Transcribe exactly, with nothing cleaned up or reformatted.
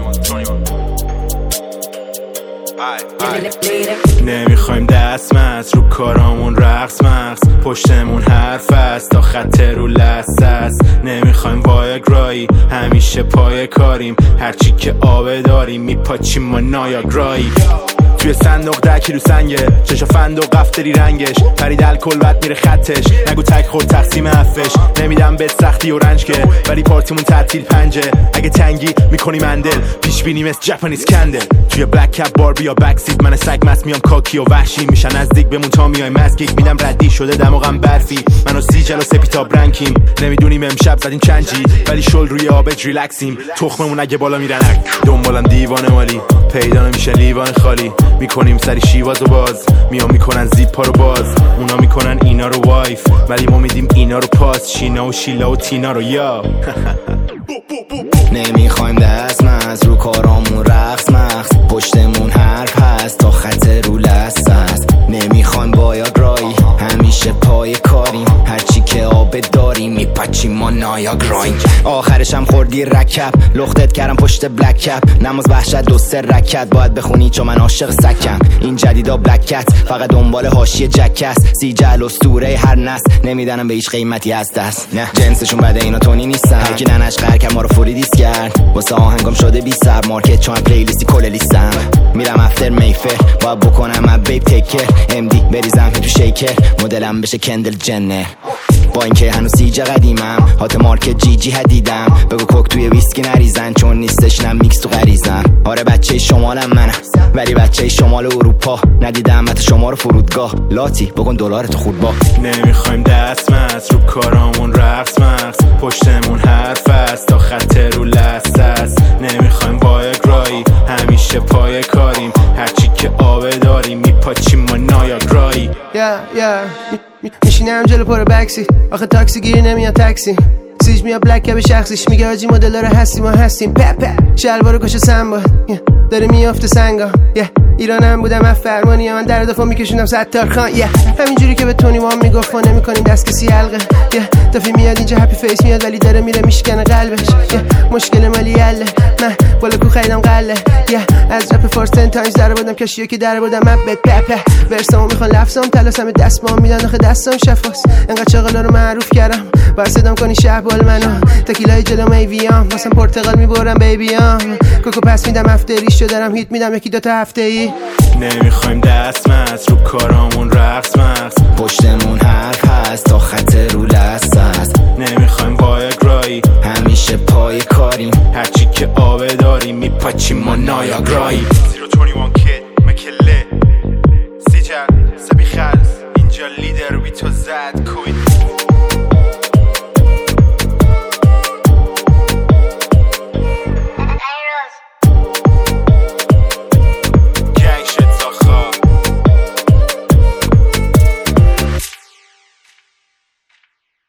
نمیخوایم دست مست رو کارامون رقص مغز، پشتمون حرف است تا خط رو لست است. نمیخوایم وایاگرایی، همیشه پای کاریم، هرچی که آبه داریم میپاچیم ما نایاگرایی. توی صندوق ده کیلو سنگه، چشا فندق قفتری رنگش، پرید الکل بد میره خطش، نگو تک خود تقسیم حفش. نمیدم بهت سختی و رنج که، ولی پارتیمون تعطیل پنجه، اگه تنگی میکنی مندل، پیش بینی مثل جپانیز کندل. توی بلک کپ باربی یا بک سیت، من سگ مست میام کاکی و وحشی، میشن نزدیک بمون تا میای مسکیک، میدم ردی شده دماغم برفی، منو سیجل و سپیتاب رنگیم. نمیدونیم امشب زدیم چند جی، ولی شل روی آبج ریلکسیم، تخممون اگه بالا میرنک. دنبالم دیوانه مالی، پیدا نمیشه لیوان خالی، میکنیم سری شیواز و باز، میام میکنن زیپا رو باز، اونا میکنن اینا رو وایف، ولی ما میدیم اینا رو پاس، شینا و شیلا و تینا رو یا. نمیخوایم دست مست رو کارامون رقص مغز، پشتمون حرف هست تا خط رو لست است. نمیخوایم وایاگرایی، همیشه پای کاریم، هرچی که آب داریم میپچیم ما نایاگراییم. آخرش هم خوردی رکب، لختت کردم پشت بلک کپ، نماز وحشت دو سه رکت، باید بخونی چون من عاشق سکم. این جدیدا بلکت فقط دنبال حاشیه جکس، سیجل اسطوره هر نسل، نمیدنم به هیچ قیمتی از دست. نه جنسشون بده اینا تونی نیستن، هرکی ننش قهر کرد ما رو فوری دیس کرد، واسه آهنگام شده بی سر مارکت، چون پلیلیستی کل لیستم. میرم افتر میفر، باید بکنم اب بیب تیکر، ام دی بریزم تو شیکر، مدلم بشه کندل جنر. با اینکه هنوز سیجه قدیمم، هات مارکت جی جی هدیدم، بگو کوک توی ویسکی نریزن، چون نیستش نم میکس تو غریزم. آره بچه شمالم منم، ولی بچه شمال اروپا، ندیدم حتی شما رو فرودگاه، لاتی بکن دلار تو خود با. نمیخوایم دست مست رو کارامون رقص مغز، پشتمون حرف است تا خط رو لست است. نمیخوایم وایاگرایی، همیشه پای کاریم، هرچی که آبه داریم میپاچیم ما نایاگرایی. یا یا میشینم جلو پر بکسی، آخه تاکسی گیر نمیاد تاکسی، سیج میاد بلک کپ شخصیش، میگه آجی مدل رو هستیم و هستیم، پپ پپ شلوارو کش سنبا داره میافته سنگا. yeah. ایرانم بودم من فرمانی، من در دفعه میکشوندم ستار خان. yeah. همینجوری که به تونی وام میگفت ما نمیکنیم دست کسی حلقه. yeah. دفعه میاد اینجا هپی فیس میاد، ولی داره میره میشکنه قلبش. yeah. مشکل مالی یله، من بالا کو خریدم قله. yeah. از رپ فارس تن تایمز در بودم، کشیو که در بودم من بد پپ ورسامو میخوان لفظام تلاسم دست با میدن، آخه دستام شفاس، انقدر چاقلا رو معروف کردم بر صدام کنی شهبال منو، تکیلای جلو میویام واسم پرتقال میبرم بیبیام، کوکو پس میدم افتریش شو دارم هیت میدم یکی دوتا هفته ای. نمیخوایم دست مست رو کارامون رقص مغز، پشتمون حرف هست تا خط رو لست است. نمیخوایم وایاگرایی، همیشه پای کاریم، هرچی که آبه داریم میپاچیم ما نایاگرایی. زیرو توانی وان کت مکله سیجل سبی خلص، اینجا لیدر بی تو زد کوید